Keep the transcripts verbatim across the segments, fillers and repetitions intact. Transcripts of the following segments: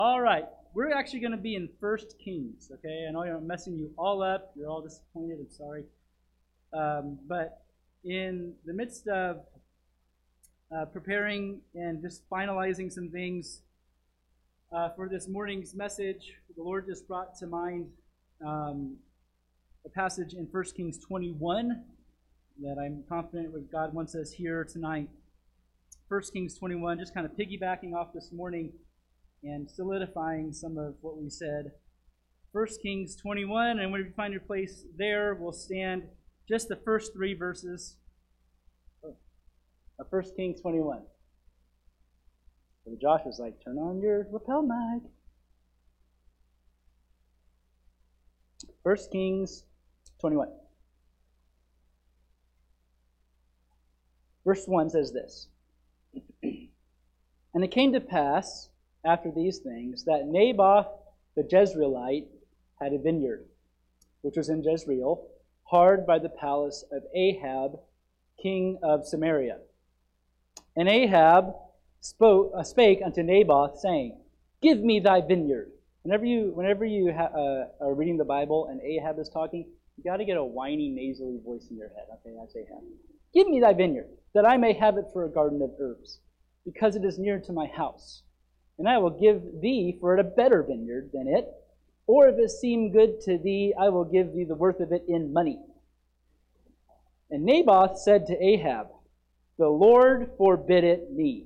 All right, we're actually going to be in First Kings, okay? I know I'm messing you all up. You're all disappointed. I'm sorry. Um, but in the midst of uh, preparing and just finalizing some things uh, for this morning's message, the Lord just brought to mind um, a passage in First Kings twenty-one that I'm confident what God wants us here tonight. First Kings twenty-one, just kind of piggybacking off this morning and solidifying some of what we said. First Kings twenty-one, and when you find your place there, we'll stand just the first three verses of First Kings twenty-one. So Josh was like, turn on your lapel mic. First Kings twenty-one. Verse one says this. And it came to pass after these things, that Naboth the Jezreelite had a vineyard, which was in Jezreel, hard by the palace of Ahab, king of Samaria. And Ahab spoke, uh, spake unto Naboth, saying, Give me thy vineyard. Whenever you, whenever you ha- uh, are reading the Bible and Ahab is talking, you got to get a whiny, nasally voice in your head. Okay, that's Ahab. Give me thy vineyard, that I may have it for a garden of herbs, because it is near to my house. And I will give thee for it a better vineyard than it. Or if it seem good to thee, I will give thee the worth of it in money. And Naboth said to Ahab, The Lord forbid it me.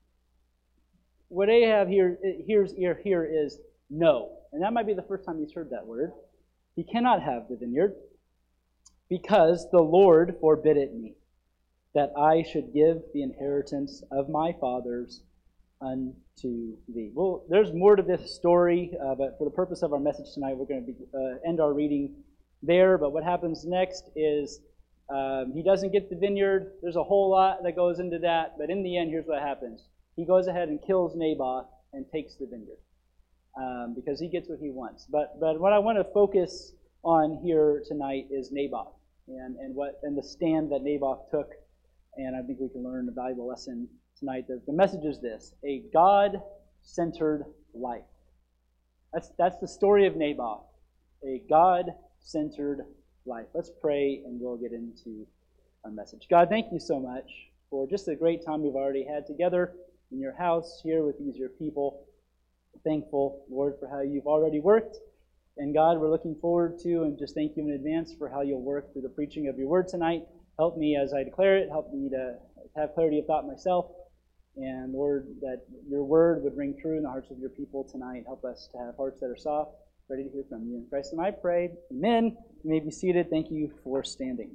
What Ahab here, hears here, here is no. And that might be the first time he's heard that word. He cannot have the vineyard, because the Lord forbid it me, that I should give the inheritance of my fathers unto thee. Well, there's more to this story, uh, but for the purpose of our message tonight, we're going to be, uh, end our reading there. But what happens next is um, he doesn't get the vineyard. There's a whole lot that goes into that, but in the end, here's what happens. He goes ahead and kills Naboth and takes the vineyard um, because he gets what he wants. But but what I want to focus on here tonight is Naboth and, and what and the stand that Naboth took, and I think we can learn a valuable lesson tonight. The, the message is this: a God-centered life. That's that's the story of Naboth. A God-centered life. Let's pray and we'll get into our message. God, thank you so much for just the great time we've already had together in your house here with these your people. Thankful, Lord, for how you've already worked. And God, we're looking forward to and just thank you in advance for how you'll work through the preaching of your word tonight. Help me as I declare it. Help me to have clarity of thought myself. And Lord, that your word would ring true in the hearts of your people tonight. Help us to have hearts that are soft, ready to hear from you. In Christ's name I pray. Amen. You may be seated. Thank you for standing.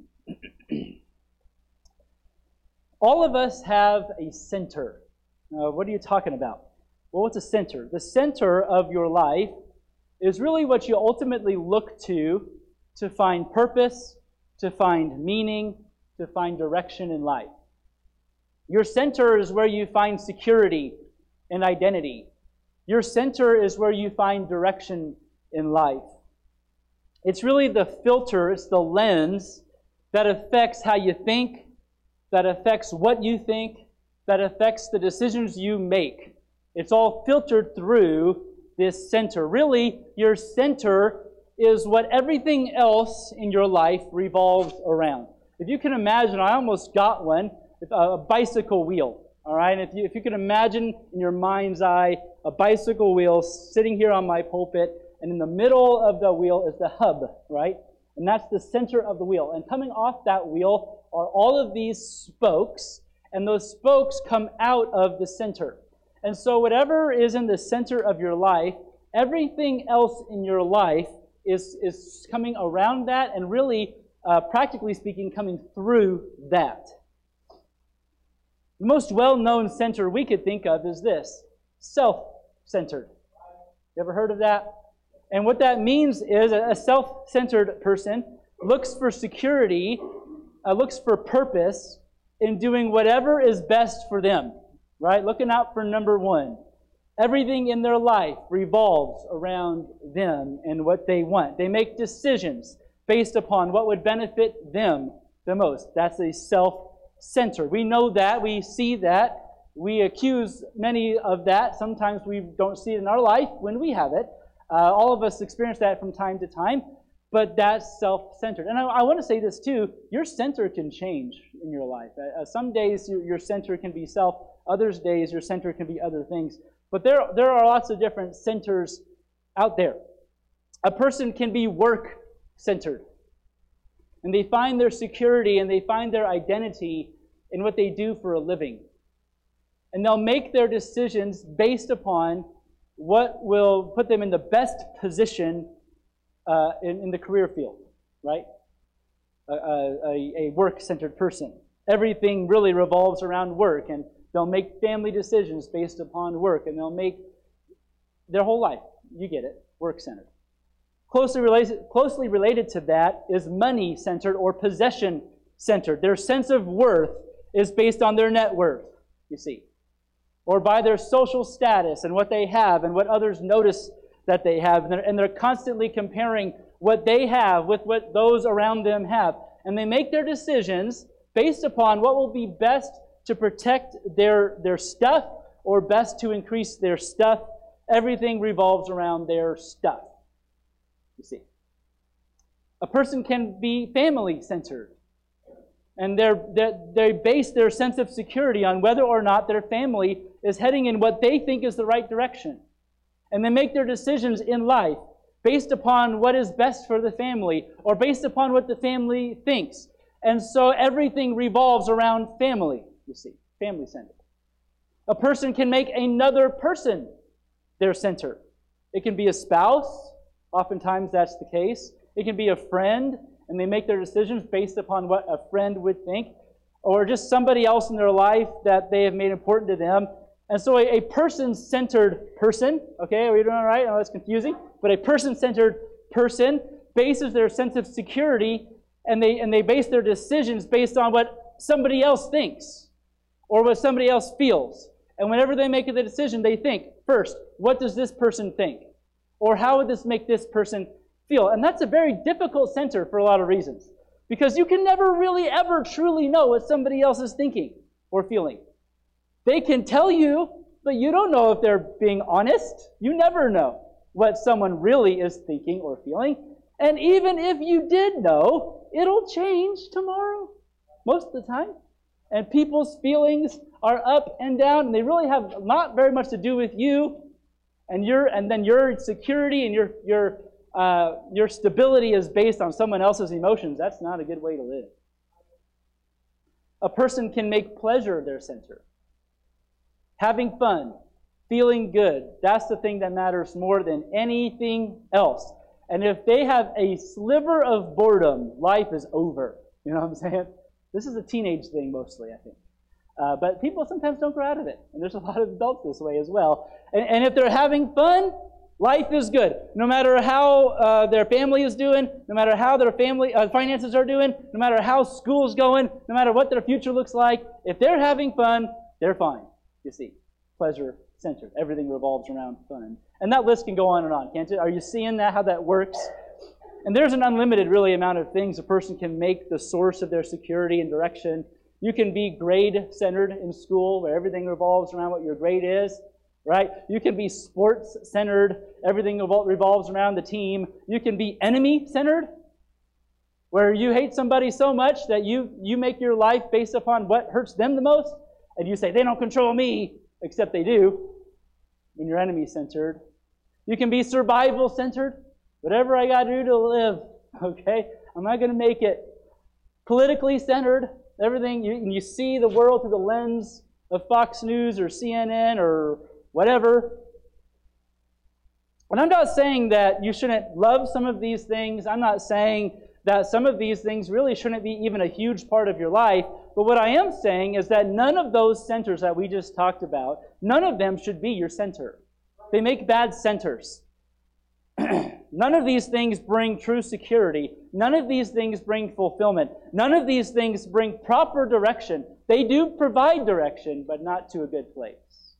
All of us have a center. Now, what are you talking about? Well, what's a center? The center of your life is really what you ultimately look to to find purpose, to find meaning, to find direction in life. Your center is where you find security and identity. Your center is where you find direction in life. It's really the filter, it's the lens that affects how you think, that affects what you think, that affects the decisions you make. It's all filtered through this center. Really, your center is what everything else in your life revolves around. If you can imagine, I almost got one. A bicycle wheel, all right? If you if you can imagine in your mind's eye a bicycle wheel sitting here on my pulpit, and in the middle of the wheel is the hub, right? And that's the center of the wheel. And coming off that wheel are all of these spokes, and those spokes come out of the center. And so whatever is in the center of your life, everything else in your life is, is coming around that, and really, uh, practically speaking, coming through that. The most well-known center we could think of is this: self-centered. You ever heard of that? And what that means is a self-centered person looks for security, uh, looks for purpose in doing whatever is best for them, right? Looking out for number one. Everything in their life revolves around them and what they want. They make decisions based upon what would benefit them the most. That's a self-centered. We know that. We see that We accuse many of that. Sometimes we don't see it in our life when we have it. Uh, all of us experience that from time to time, but that's self-centered. And I, I want to say this too, your center can change in your life. Uh, some days your, your center can be self, others days your center can be other things. But there, there are lots of different centers out there. A person can be work-centered, and they find their security and they find their identity in what they do for a living. And they'll make their decisions based upon what will put them in the best position uh, in, in the career field, right? A, a, a work-centered person. Everything really revolves around work, and they'll make family decisions based upon work, and they'll make their whole life, you get it, work-centered. Closely related, closely related to that is money-centered or possession-centered. Their sense of worth is based on their net worth, you see, or by their social status and what they have and what others notice that they have. And they're, and they're constantly comparing what they have with what those around them have. And they make their decisions based upon what will be best to protect their, their stuff or best to increase their stuff. Everything revolves around their stuff, you see. A person can be family-centered. And they're, they're, they base their sense of security on whether or not their family is heading in what they think is the right direction. And they make their decisions in life based upon what is best for the family or based upon what the family thinks. And so everything revolves around family, you see, family-centered. A person can make another person their center. It can be a spouse. Oftentimes that's the case. It can be a friend, and they make their decisions based upon what a friend would think, or just somebody else in their life that they have made important to them. And so a, a person-centered person, okay, are we doing all right? Oh, that's confusing. But a person-centered person bases their sense of security, and they, and they base their decisions based on what somebody else thinks, or what somebody else feels. And whenever they make a decision, they think, first, what does this person think? Or how would this make this person feel? And that's a very difficult center for a lot of reasons. Because you can never really ever truly know what somebody else is thinking or feeling. They can tell you, but you don't know if they're being honest. You never know what someone really is thinking or feeling. And even if you did know, it'll change tomorrow, most of the time. And people's feelings are up and down, and they really have not very much to do with you. And your and then your security and your your uh, your stability is based on someone else's emotions. That's not a good way to live. A person can make pleasure their center. Having fun, feeling good, that's the thing that matters more than anything else. And if they have a sliver of boredom, life is over. You know what I'm saying? This is a teenage thing mostly, I think. Uh, but people sometimes don't grow out of it. And there's a lot of adults this way as well. And, and if they're having fun, life is good. No matter how uh, their family is doing, no matter how their family uh, finances are doing, no matter how school's going, no matter what their future looks like, if they're having fun, they're fine. You see, pleasure-centered. Everything revolves around fun. And that list can go on and on, can't it? Are you seeing that, how that works? And there's an unlimited, really, amount of things a person can make the source of their security and direction. You can be grade-centered in school, where everything revolves around what your grade is, right? You can be sports-centered. Everything revolves around the team. You can be enemy-centered, where you hate somebody so much that you, you make your life based upon what hurts them the most, and you say, they don't control me, except they do, when you're enemy-centered. You can be survival-centered. Whatever I got to do to live, okay? I'm not going to make it. Politically centered. Everything, you, you see the world through the lens of Fox News or C N N or whatever. And I'm not saying that you shouldn't love some of these things. I'm not saying that some of these things really shouldn't be even a huge part of your life. But what I am saying is that none of those centers that we just talked about, none of them should be your center. They make bad centers. None of these things bring true security. None of these things bring fulfillment. None of these things bring proper direction. They do provide direction, but not to a good place.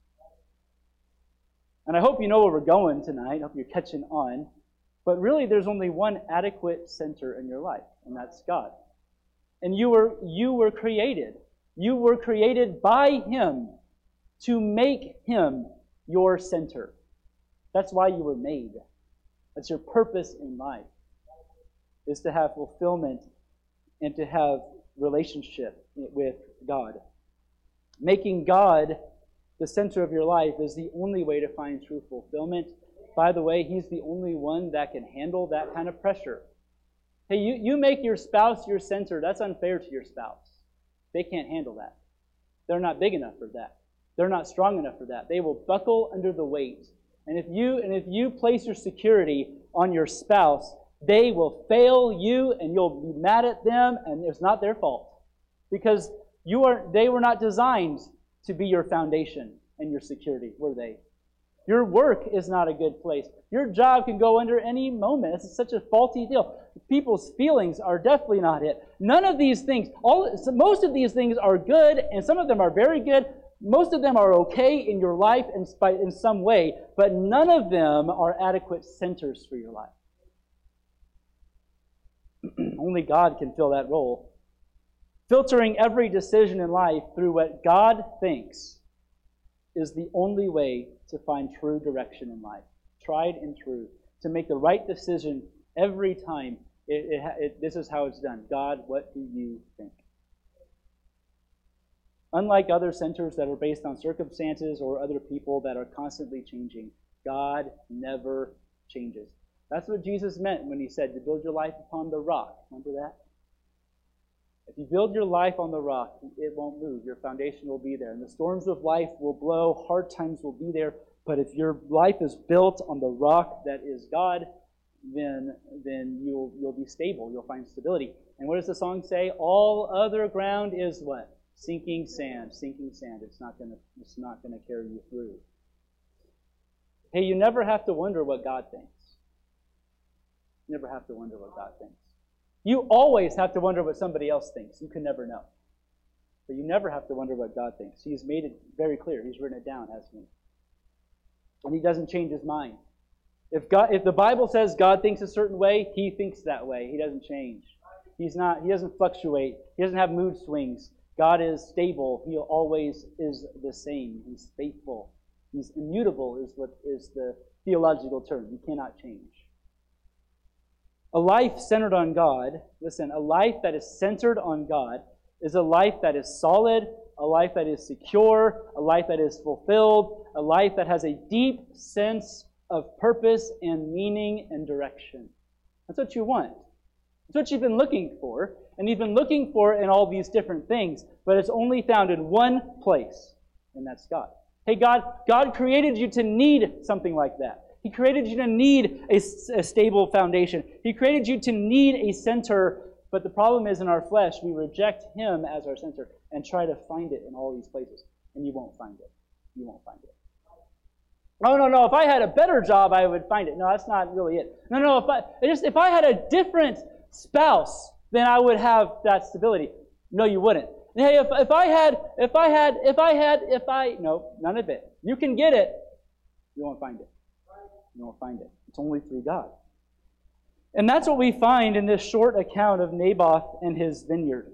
And I hope you know where we're going tonight. I hope you're catching on. But really, there's only one adequate center in your life, and that's God. And you were, you were created. You were created by Him to make him your center. That's why you were made. That's your purpose in life, is to have fulfillment and to have relationship with God. Making God the center of your life is the only way to find true fulfillment. By the way, he's the only one that can handle that kind of pressure. Hey, you, you make your spouse your center. That's unfair to your spouse. They can't handle that. They're not big enough for that. They're not strong enough for that. They will buckle under the weight. And if you and if you place your security on your spouse, they will fail you and you'll be mad at them, and it's not their fault. Because you are they were not designed to be your foundation and your security, were they? Your work is not a good place. Your job can go under any moment. It's such a faulty deal. People's feelings are definitely not it. None of these things, all most of these things are good, and some of them are very good. Most of them are okay in your life in, in some way, but none of them are adequate centers for your life. Only God can fill that role. Filtering every decision in life through what God thinks is the only way to find true direction in life. Tried and true. To make the right decision every time. It, it, it, this is how it's done. God, what do you think? Unlike other centers that are based on circumstances or other people that are constantly changing, God never changes. That's what Jesus meant when he said to build your life upon the rock. Remember that? If you build your life on the rock, it won't move. Your foundation will be there. And the storms of life will blow. Hard times will be there. But if your life is built on the rock that is God, then, then you'll, you'll be stable. You'll find stability. And what does the song say? All other ground is what? Sinking sand. Sinking sand. It's not gonna, it's not gonna carry you through. Hey, you never have to wonder what God thinks. You never have to wonder what God thinks. You always have to wonder what somebody else thinks. You can never know. But you never have to wonder what God thinks. He's made it very clear. He's written it down, hasn't he? And he doesn't change his mind. If God, if the Bible says God thinks a certain way, he thinks that way. He doesn't change. He's not. He doesn't fluctuate. He doesn't have mood swings. God is stable. He always is the same. He's faithful. He's immutable is what is the theological term. He cannot change. A life centered on God, listen, a life that is centered on God is a life that is solid, a life that is secure, a life that is fulfilled, a life that has a deep sense of purpose and meaning and direction. That's what you want. That's what you've been looking for, and you've been looking for in all these different things, but it's only found in one place, and that's God. Hey, God, God created you to need something like that. He created you to need a, a stable foundation. He created you to need a center, but the problem is in our flesh, we reject Him as our center and try to find it in all these places, and you won't find it. You won't find it. Oh, no, no, if I had a better job, I would find it. No, that's not really it. No, no, if I, just, if I had a different spouse, then I would have that stability. No, you wouldn't. Hey, if, if I had, if I had, if I had, if I, no, none of it. You can get it. You won't find it. You won't find it. It's only through God. And that's what we find in this short account of Naboth and his vineyard.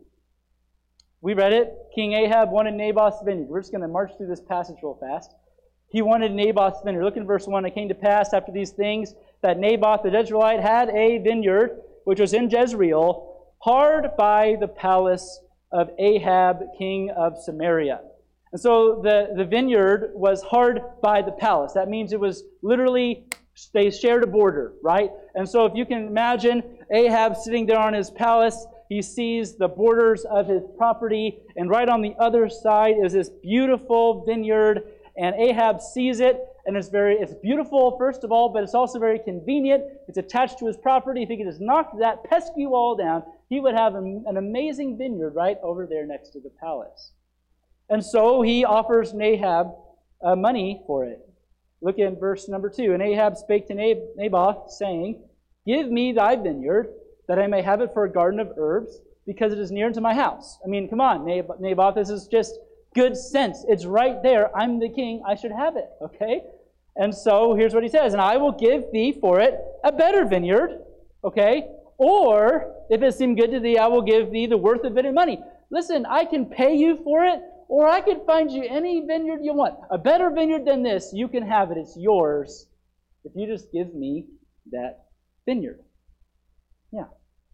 We read it. King Ahab wanted Naboth's vineyard. We're just going to march through this passage real fast. He wanted Naboth's vineyard. Look in verse one. It came to pass after these things that Naboth the Jezreelite had a vineyard, which was in Jezreel, hard by the palace of Ahab, king of Samaria. And so the, the vineyard was hard by the palace. That means it was literally, they shared a border, right? And so if you can imagine Ahab sitting there on his palace, he sees the borders of his property, and right on the other side is this beautiful vineyard, and Ahab sees it, and it's very, it's beautiful, first of all, but it's also very convenient. It's attached to his property. If he could just knock that pesky wall down, he would have an, an amazing vineyard right over there next to the palace. And so he offers Nahab uh, money for it. Look in verse number two. And Ahab spake to Nab- Naboth, saying, Give me thy vineyard, that I may have it for a garden of herbs, because it is near unto my house. I mean, come on, Nab- Naboth, this is just good sense. It's right there. I'm the king. I should have it, okay? And so here's what he says. And I will give thee for it a better vineyard, okay? Or, if it seem good to thee, I will give thee the worth of it in money. Listen, I can pay you for it, or I could find you any vineyard you want. A better vineyard than this, you can have it. It's yours if you just give me that vineyard. Yeah.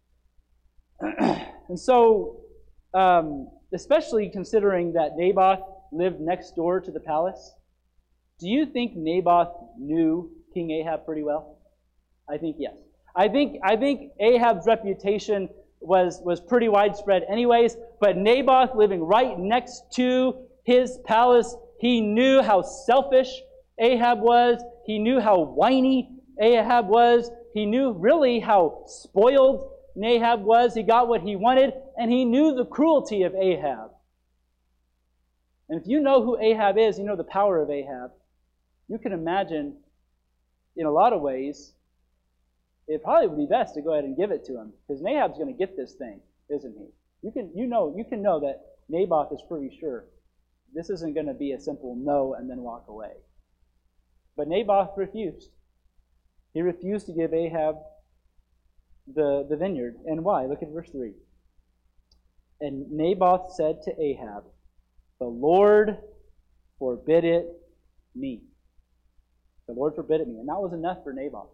And so, um, especially considering that Naboth lived next door to the palace, do you think Naboth knew King Ahab pretty well? I think yes. I think I think Ahab's reputation was, was pretty widespread anyways, but Naboth living right next to his palace, he knew how selfish Ahab was. He knew how whiny Ahab was. He knew really how spoiled Ahab was. He got what he wanted, and he knew the cruelty of Ahab. And if you know who Ahab is, you know the power of Ahab, you can imagine, in a lot of ways, it probably would be best to go ahead and give it to him, because Nahab's going to get this thing, isn't he? You can, you know, you can know that Naboth is pretty sure this isn't going to be a simple no and then walk away. But Naboth refused. He refused to give Ahab the, the vineyard. And why? Look at verse three. And Naboth said to Ahab, "The Lord forbid it me." The Lord forbid it me. And that was enough for Naboth.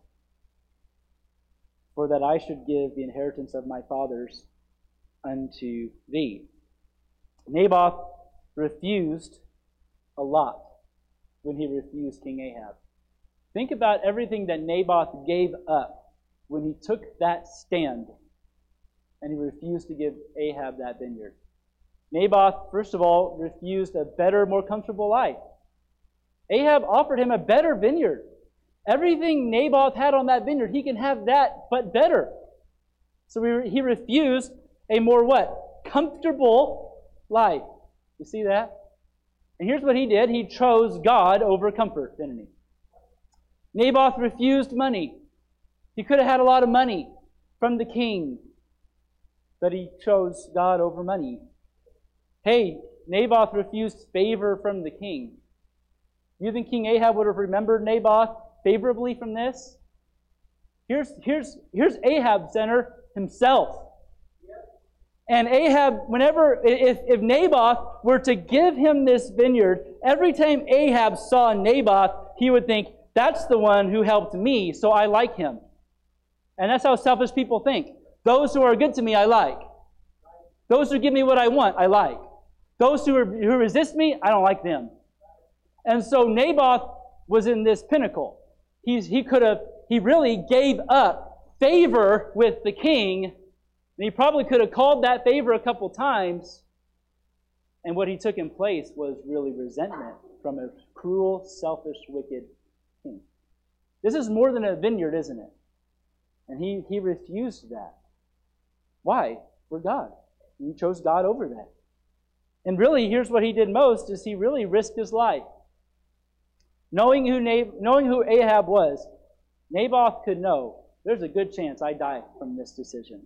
"For that I should give the inheritance of my fathers unto thee." Naboth refused a lot when he refused King Ahab. Think about everything that Naboth gave up when he took that stand and he refused to give Ahab that vineyard. Naboth, first of all, refused a better, more comfortable life. Ahab offered him a better vineyard. Everything Naboth had on that vineyard, he can have that, but better. So he refused a more what? Comfortable life. You see that? And here's what he did. He chose God over comfort, didn't he? Naboth refused money. He could have had a lot of money from the king, but he chose God over money. Hey, Naboth refused favor from the king. You think King Ahab would have remembered Naboth favorably from this? Here's, here's, here's Ahab, Center, himself. And Ahab, whenever, if, if Naboth were to give him this vineyard, every time Ahab saw Naboth, he would think, that's the one who helped me, so I like him. And that's how selfish people think. Those who are good to me, I like. Those who give me what I want, I like. Those who, are, who resist me, I don't like them. And so Naboth was in this pinnacle. He's, he could have, he really gave up favor with the king, and he probably could have called that favor a couple times. And what he took in place was really resentment from a cruel, selfish, wicked king. This is more than a vineyard, isn't it? And he, he refused that. Why? For God. He chose God over that. And really, here's what he did most, is he really risked his life. Knowing who, Nab- knowing who Ahab was, Naboth could know, there's a good chance I die from this decision.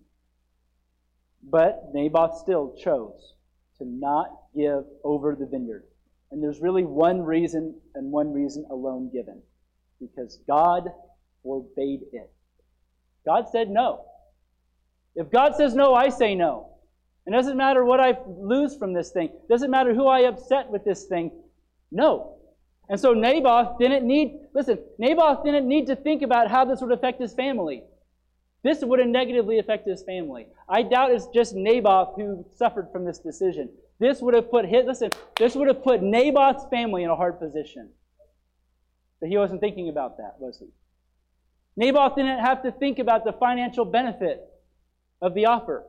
But Naboth still chose to not give over the vineyard. And there's really one reason, and one reason alone given. Because God forbade it. God said no. If God says no, I say no. It doesn't matter what I lose from this thing. It doesn't matter who I upset with this thing. No. And so Naboth didn't need, listen, Naboth didn't need to think about how this would affect his family. This would have negatively affected his family. I doubt it's just Naboth who suffered from this decision. This would have put his, listen, this would have put Naboth's family in a hard position. But he wasn't thinking about that, was he? Naboth didn't have to think about the financial benefit of the offer.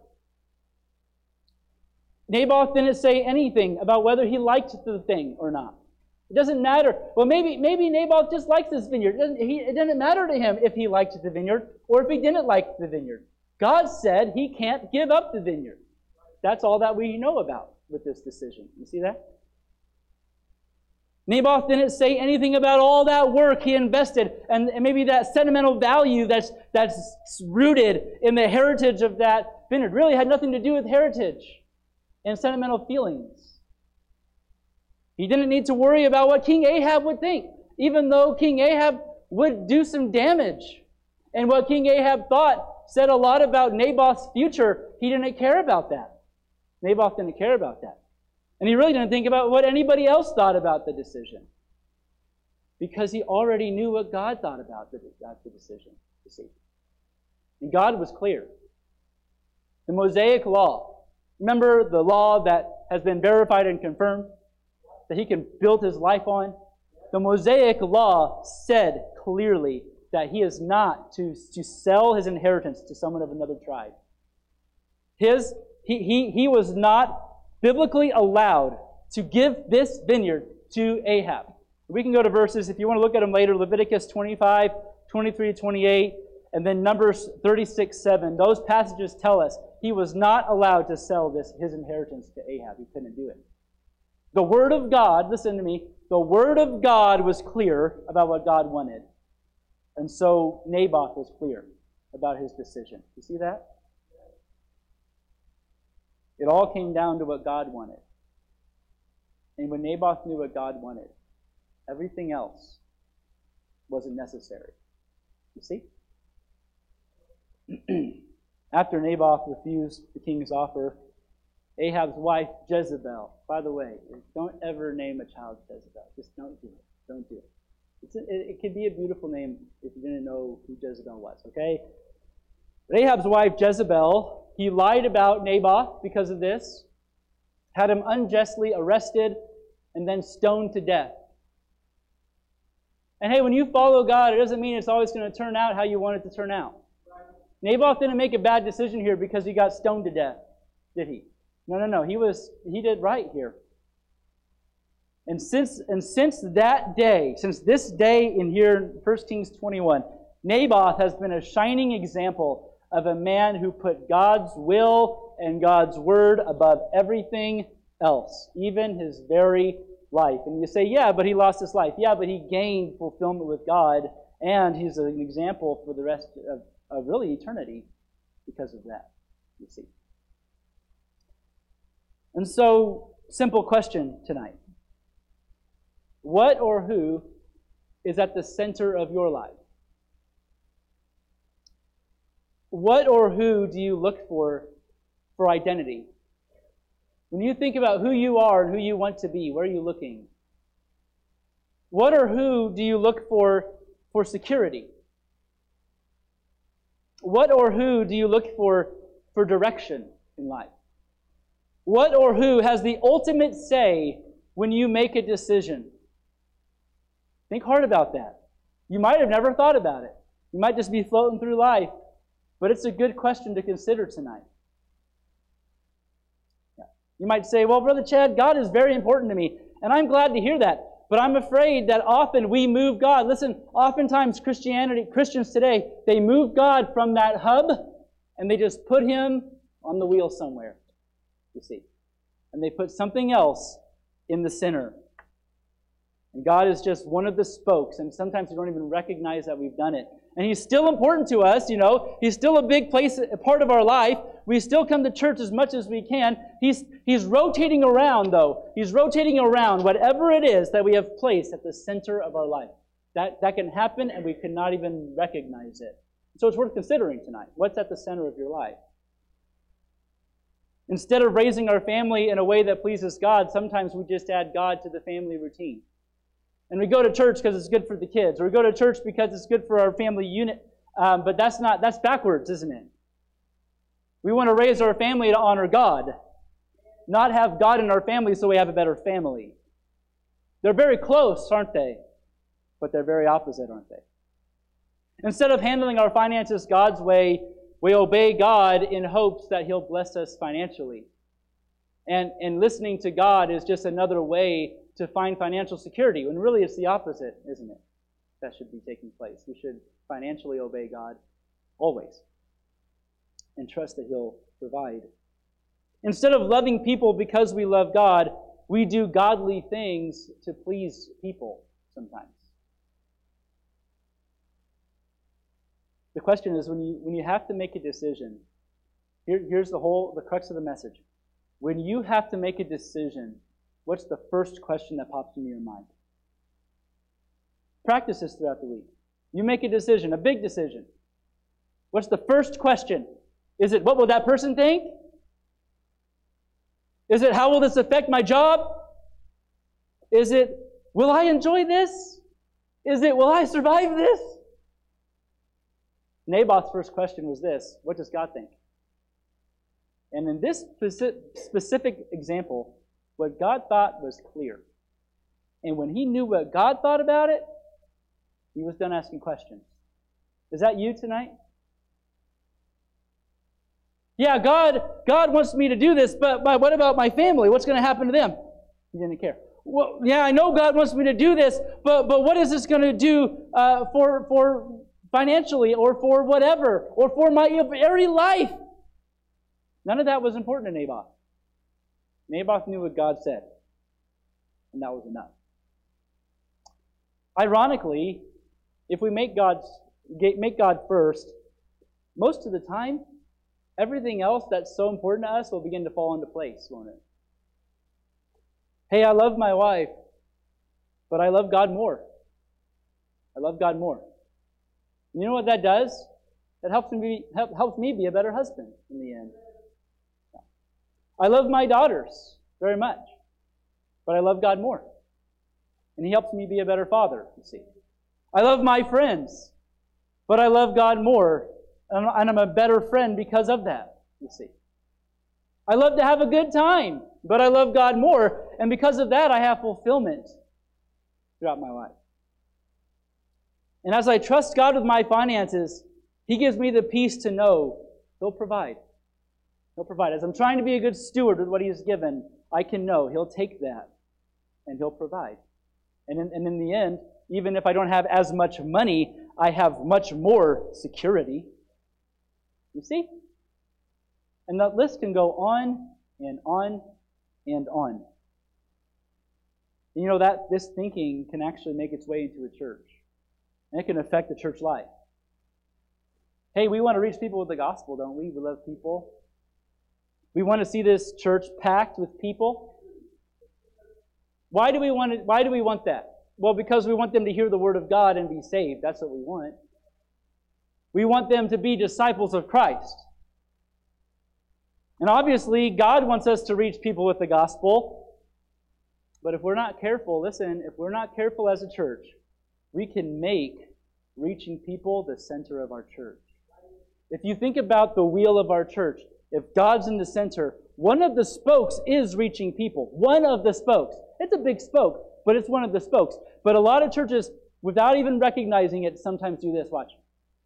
Naboth didn't say anything about whether he liked the thing or not. It doesn't matter. Well, maybe maybe Naboth just likes this vineyard. It doesn't, he, it doesn't matter to him if he liked the vineyard or if he didn't like the vineyard. God said he can't give up the vineyard. That's all that we know about with this decision. You see that? Naboth didn't say anything about all that work he invested and, and maybe that sentimental value that's, that's rooted in the heritage of that vineyard. Really had nothing to do with heritage and sentimental feelings. He didn't need to worry about what King Ahab would think, even though King Ahab would do some damage. And what King Ahab thought said a lot about Naboth's future. He didn't care about that. Naboth didn't care about that. And he really didn't think about what anybody else thought about the decision, because he already knew what God thought about the, about the decision, you see. And God was clear. The Mosaic Law, remember the law that has been verified and confirmed, that he can build his life on? The Mosaic Law said clearly that he is not to, to sell his inheritance to someone of another tribe. His, he, he, he was not biblically allowed to give this vineyard to Ahab. We can go to verses, if you want to look at them later, Leviticus twenty-five, twenty-three, twenty-eight, and then Numbers thirty-six, seven. Those passages tell us he was not allowed to sell this his inheritance to Ahab. He couldn't do it. The Word of God, listen to me, the Word of God was clear about what God wanted. And so Naboth was clear about his decision. You see that? It all came down to what God wanted. And when Naboth knew what God wanted, everything else wasn't necessary. You see? After Naboth refused the king's offer, Ahab's wife, Jezebel, by the way, don't ever name a child Jezebel. Just don't do it. Don't do it. It's a, it, it could be a beautiful name if you didn't know who Jezebel was, okay? But Ahab's wife, Jezebel, he lied about Naboth because of this, had him unjustly arrested, and then stoned to death. And hey, when you follow God, it doesn't mean it's always going to turn out how you want it to turn out. Naboth didn't make a bad decision here because he got stoned to death, did he? No, no, no. He was he did right here. And since and since that day, since this day in here in First Kings twenty-one, Naboth has been a shining example of a man who put God's will and God's word above everything else, even his very life. And you say, yeah, but he lost his life. Yeah, but he gained fulfillment with God, and he's an example for the rest of, of really eternity because of that, you see. And so, simple question tonight. What or who is at the center of your life? What or who do you look for for identity? When you think about who you are and who you want to be, where are you looking? What or who do you look for for security? What or who do you look for for direction in life? What or who has the ultimate say when you make a decision? Think hard about that. You might have never thought about it. You might just be floating through life. But it's a good question to consider tonight. Yeah. You might say, well, Brother Chad, God is very important to me. And I'm glad to hear that. But I'm afraid that often we move God. Listen, oftentimes Christianity, Christians today, they move God from that hub and they just put him on the wheel somewhere, you see. And they put something else in the center. And God is just one of the spokes, and sometimes we don't even recognize that we've done it. And He's still important to us, you know. He's still a big place, a part of our life. We still come to church as much as we can. He's, he's rotating around, though. He's rotating around whatever it is that we have placed at the center of our life. That, that can happen, and we cannot even recognize it. So it's worth considering tonight. What's at the center of your life? Instead of raising our family in a way that pleases God, sometimes we just add God to the family routine. And we go to church because it's good for the kids, or we go to church because it's good for our family unit. Um, but that's not that's backwards, isn't it? We want to raise our family to honor God, not have God in our family so we have a better family. They're very close, aren't they? But they're very opposite, aren't they? Instead of handling our finances God's way, we obey God in hopes that He'll bless us financially. And, and listening to God is just another way to find financial security, when really it's the opposite, isn't it? That should be taking place. We should financially obey God always and trust that He'll provide. Instead of loving people because we love God, we do godly things to please people sometimes. The question is, when you when you have to make a decision, here, here's the whole the crux of the message. When you have to make a decision, what's the first question that pops into your mind? Practice this throughout the week. You make a decision, a big decision. What's the first question? Is it, what will that person think? Is it, how will this affect my job? Is it, will I enjoy this? Is it, will I survive this? Naboth's first question was this: what does God think? And in this specific example, what God thought was clear. And when he knew what God thought about it, he was done asking questions. Is that you tonight? Yeah, God, God wants me to do this, but, but what about my family? What's going to happen to them? He didn't care. Well, yeah, I know God wants me to do this, but but what is this going to do uh, for for financially, or for whatever, or for my very life? None of that was important to Naboth. Naboth knew what God said, and that was enough. Ironically, if we make God's make God first, most of the time, everything else that's so important to us will begin to fall into place, won't it? Hey, I love my wife, but I love God more. I love God more. And you know what that does? It helps me, help, helps me be a better husband in the end. I love my daughters very much, but I love God more. And He helps me be a better father, you see. I love my friends, but I love God more, and I'm a better friend because of that, you see. I love to have a good time, but I love God more, and because of that, I have fulfillment throughout my life. And as I trust God with my finances, He gives me the peace to know He'll provide. He'll provide. As I'm trying to be a good steward with what He has given, I can know He'll take that and He'll provide. And in, and in the end, even if I don't have as much money, I have much more security. You see? And that list can go on and on and on. You know, that this thinking can actually make its way into a church. And it can affect the church life. Hey, we want to reach people with the gospel, don't we? We love people. We want to see this church packed with people. Why do we want it, why do we want that? Well, because we want them to hear the word of God and be saved. That's what we want. We want them to be disciples of Christ. And obviously, God wants us to reach people with the gospel. But if we're not careful, listen, if we're not careful as a church, we can make reaching people the center of our church. If you think about the wheel of our church, if God's in the center, one of the spokes is reaching people. One of the spokes. It's a big spoke, but it's one of the spokes. But a lot of churches, without even recognizing it, sometimes do this. Watch.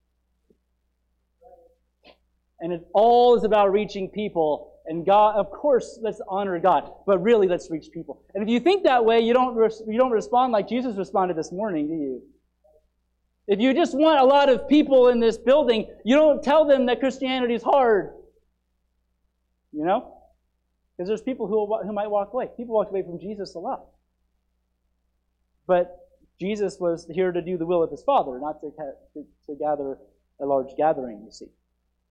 And it all is about reaching people. And God, of course, let's honor God. But really, let's reach people. And if you think that way, you don't res- you don't respond like Jesus responded this morning, do you? If you just want a lot of people in this building, you don't tell them that Christianity is hard. You know? Because there's people who, will, who might walk away. People walk away from Jesus a lot. But Jesus was here to do the will of His Father, not to, to, to gather a large gathering, you see.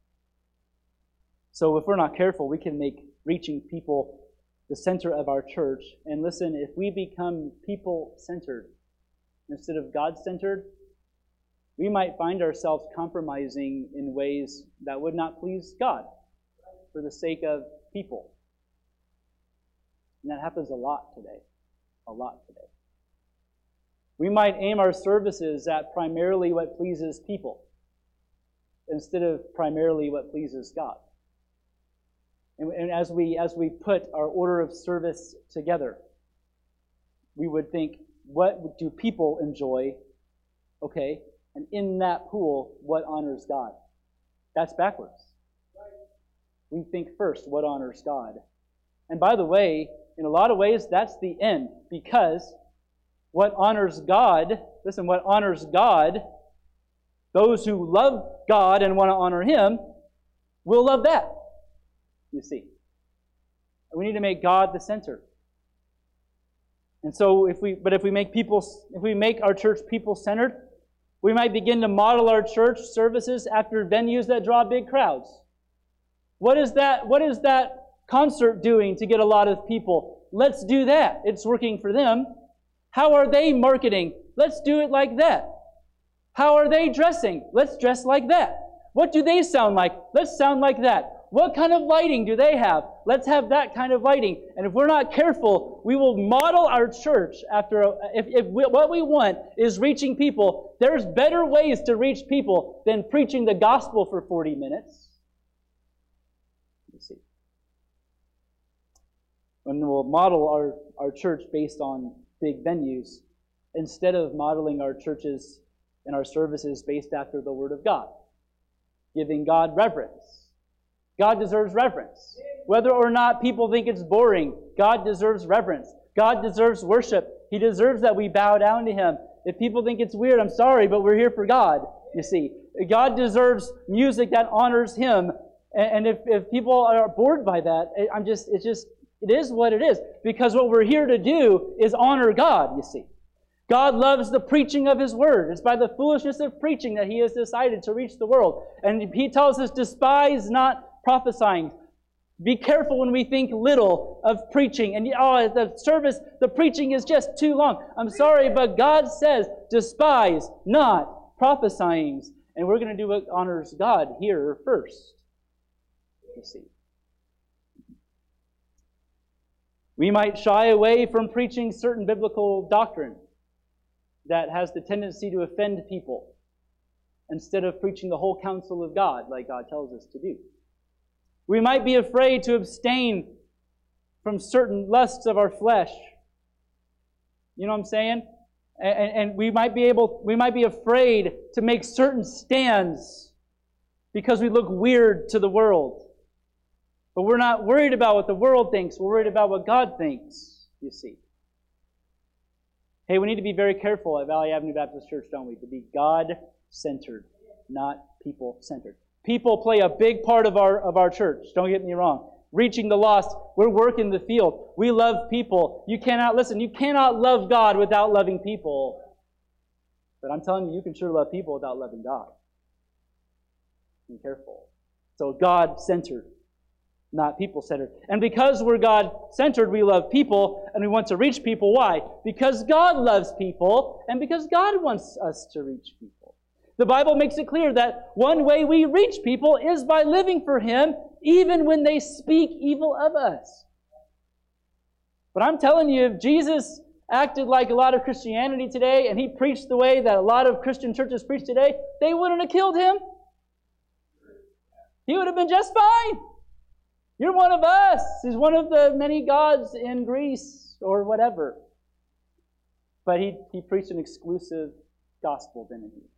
So if we're not careful, we can make reaching people the center of our church. And listen, if we become people-centered instead of God-centered, we might find ourselves compromising in ways that would not please God for the sake of people. And that happens a lot today. A lot today. We might aim our services at primarily what pleases people instead of primarily what pleases God. And, and as we as we put our order of service together, we would think, what do people enjoy? Okay, and in that pool, what honors God? That's backwards. We think first, what honors God? And by the way, in a lot of ways, that's the end, because what honors God, listen, what honors God, those who love God and want to honor Him, will love that, you see. We need to make God the center. And so if we, but if we make people, if we make our church people-centered, we might begin to model our church services after venues that draw big crowds. What is that, what is that concert doing to get a lot of people? Let's do that. It's working for them. How are they marketing? Let's do it like that. How are they dressing? Let's dress like that. What do they sound like? Let's sound like that. What kind of lighting do they have? Let's have that kind of lighting. And if we're not careful, we will model our church after, a, if, if we, what we want is reaching people, there's better ways to reach people than preaching the gospel for forty minutes. You see. When we'll model our, our church based on big venues, instead of modeling our churches and our services based after the Word of God, giving God reverence. God deserves reverence. Whether or not people think it's boring, God deserves reverence. God deserves worship. He deserves that we bow down to Him. If people think it's weird, I'm sorry, but we're here for God, you see. God deserves music that honors Him. And if, if people are bored by that, I'm just, it's just, it is what it is. Because what we're here to do is honor God, you see. God loves the preaching of His Word. It's by the foolishness of preaching that He has decided to reach the world. And He tells us, despise not prophesying. Be careful when we think little of preaching. And oh, the service, the preaching is just too long. I'm sorry, but God says, despise not prophesying. And we're going to do what honors God here first. You see. We might shy away from preaching certain biblical doctrine that has the tendency to offend people instead of preaching the whole counsel of God like God tells us to do. We might be afraid to abstain from certain lusts of our flesh. You know what I'm saying? And, and we might be able, we might be afraid to make certain stands because we look weird to the world. But we're not worried about what the world thinks. We're worried about what God thinks, you see. Hey, we need to be very careful at Valley Avenue Baptist Church, don't we? To be God-centered, not people-centered. People play a big part of our of our church. Don't get me wrong. Reaching the lost. We're working the field. We love people. You cannot, listen, you cannot love God without loving people. But I'm telling you, you can sure love people without loving God. Be careful. So God-centered, not people-centered. And because we're God-centered, we love people, and we want to reach people. Why? Because God loves people, and because God wants us to reach people. The Bible makes it clear that one way we reach people is by living for Him, even when they speak evil of us. But I'm telling you, if Jesus acted like a lot of Christianity today, and He preached the way that a lot of Christian churches preach today, they wouldn't have killed Him. He would have been just fine. You're one of us. He's one of the many gods in Greece or whatever. But he, he preached an exclusive gospel, didn't he?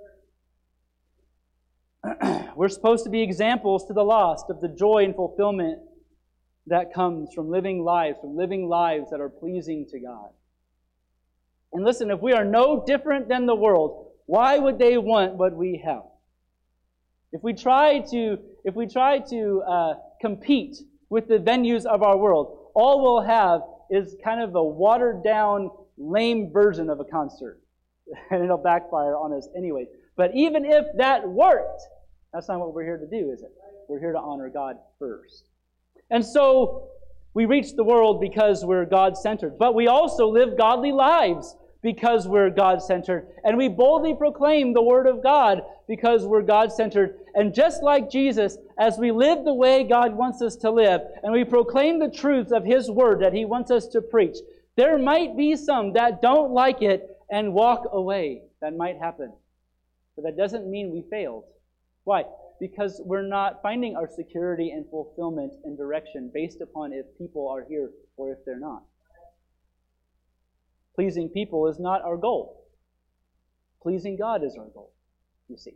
We're supposed to be examples to the lost of the joy and fulfillment that comes from living lives, from living lives that are pleasing to God. And listen, if we are no different than the world, why would they want what we have? If we try to, if we try to uh, compete with the venues of our world, all we'll have is kind of a watered-down, lame version of a concert. And it'll backfire on us anyway. But even if that worked, that's not what we're here to do, is it? We're here to honor God first. And so we reach the world because we're God-centered. But we also live godly lives because we're God-centered. And we boldly proclaim the Word of God because we're God-centered. And just like Jesus, as we live the way God wants us to live, and we proclaim the truths of His Word that He wants us to preach, there might be some that don't like it and walk away. That might happen. But that doesn't mean we failed. Why? Because we're not finding our security and fulfillment and direction based upon if people are here or if they're not. Pleasing people is not our goal. Pleasing God is our goal, you see.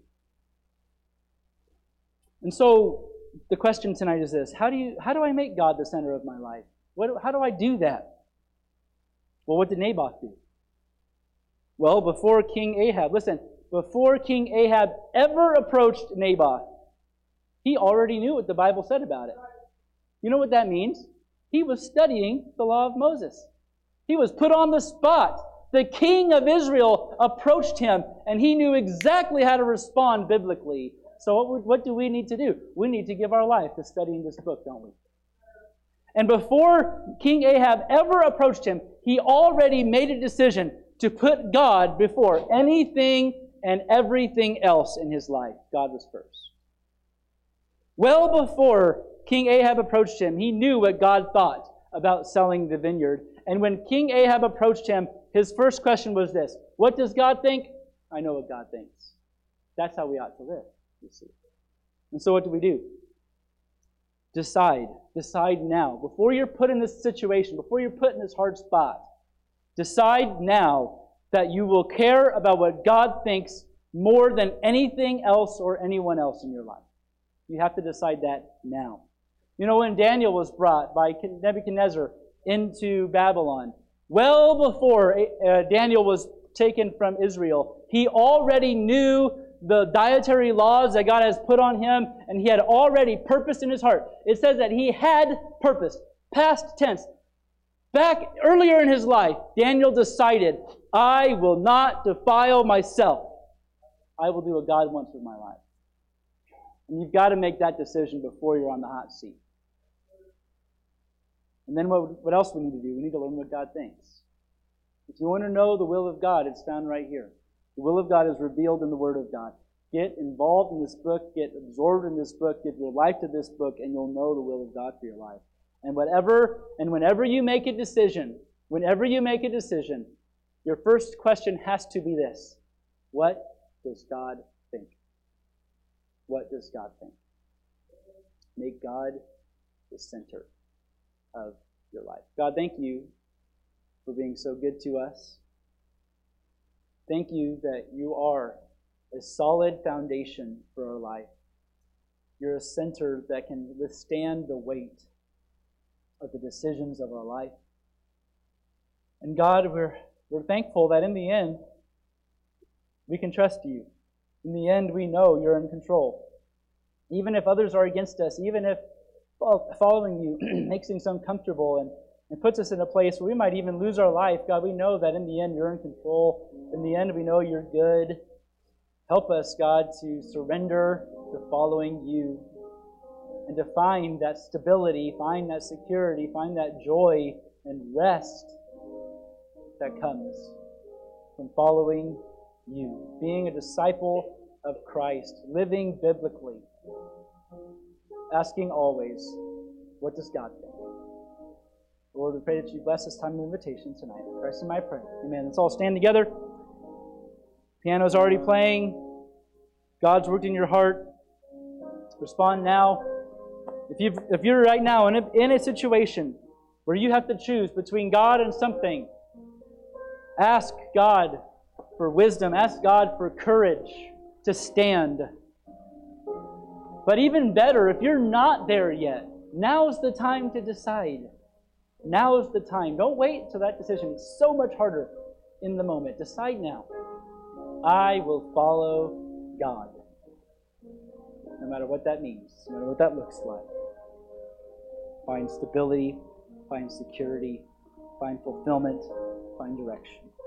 And so the question tonight is this: How do you? How do I make God the center of my life? What, how do I do that? Well, what did Naboth do? Well, before King Ahab, listen, before King Ahab ever approached Naboth, he already knew what the Bible said about it. You know what that means? He was studying the law of Moses. He was put on the spot. The king of Israel approached him, and he knew exactly how to respond biblically. So what, would, what do we need to do? We need to give our life to studying this book, don't we? And before King Ahab ever approached him, he already made a decision to put God before anything and everything else in his life. God was first. Well before King Ahab approached him, he knew what God thought about selling the vineyard. And when King Ahab approached him, his first question was this: what does God think? I know what God thinks. That's how we ought to live, you see. And so what do we do? Decide. Decide now. Before you're put in this situation, before you're put in this hard spot, decide now that you will care about what God thinks more than anything else or anyone else in your life. You have to decide that now. You know, when Daniel was brought by Nebuchadnezzar into Babylon, well before uh, Daniel was taken from Israel, he already knew the dietary laws that God has put on him, and he had already purposed in his heart. It says that he had purposed, past tense. Back earlier in his life, Daniel decided, I will not defile myself. I will do what God wants with my life. And you've got to make that decision before you're on the hot seat. And then what, what else we need to do? We need to learn what God thinks. If you want to know the will of God, it's found right here. The will of God is revealed in the Word of God. Get involved in this book, get absorbed in this book, give your life to this book, and you'll know the will of God for your life. And whatever, and whenever you make a decision, whenever you make a decision, your first question has to be this: what does God think? What does God think? Make God the center of your life. God, thank you for being so good to us. Thank you that you are a solid foundation for our life. You're a center that can withstand the weight of the decisions of our life. And God, we're, we're thankful that in the end, we can trust you. In the end, we know you're in control. Even if others are against us, even if following you makes things uncomfortable and, and puts us in a place where we might even lose our life, God, we know that in the end, you're in control. In the end, we know you're good. Help us, God, to surrender to following you and to find that stability, find that security, find that joy and rest that comes from following you, being a disciple of Christ, living biblically, asking always, what does God think? Lord, we pray that you bless this time of invitation tonight. In Christ in my prayer. Amen. Let's all stand together. Piano's already playing. God's worked in your heart. Respond now. If you if you're right now in a, in a situation where you have to choose between God and something, ask God for wisdom. Ask God for courage to stand. But even better, if you're not there yet, now's the time to decide. Now's the time. Don't wait till that decision. It's so much harder in the moment. Decide now. I will follow God. No matter what that means, no matter what that looks like. Find stability, find security, find fulfillment, find direction.